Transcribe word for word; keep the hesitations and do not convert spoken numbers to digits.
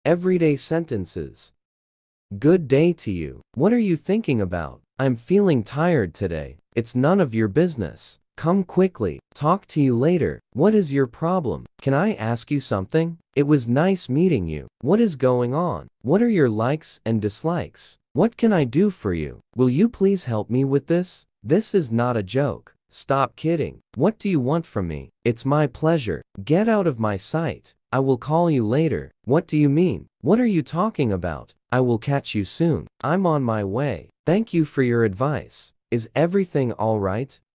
Everyday sentences. Good day to you. What are you thinking about? I'm feeling tired today. It's none of your business. Come quickly. Talk to you later. What is your problem? Can I ask you something? It was nice meeting you. What is going on? What are your likes and dislikes? What can I do for you? Will you please help me with this? This is not a joke. Stop kidding. What do you want from me? It's my pleasure. Get out of my sight. I will call you later. What do you mean? What are you talking about? I will catch you soon. I'm on my way. Thank you for your advice. Is everything all right?